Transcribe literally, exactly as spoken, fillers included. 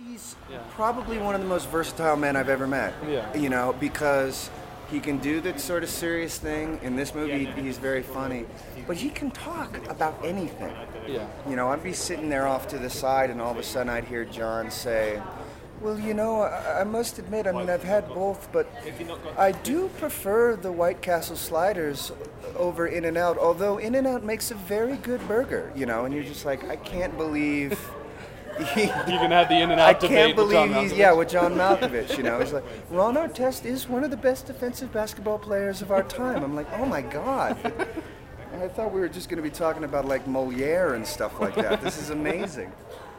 He's Yeah. probably one of the most versatile men I've ever met. Yeah. You know, because he can do that sort of serious thing. In this movie, he's very funny. But he can talk about anything. Yeah. You know, I'd be sitting there off to the side, and all of a sudden I'd hear John say, well, you know, I, I must admit, I mean, I've had both, but I do prefer the White Castle sliders over In-N-Out, although In-N-Out makes a very good burger, you know, and you're just like, I can't believe... He, You can have the In-N-Out I debate can't with John believe he's, Malkovich. yeah, with John Malkovich, you know. He's like, Ron Artest is one of the best defensive basketball players of our time. I'm like, oh my God. And I thought we were just going to be talking about like Moliere and stuff like that. This is amazing.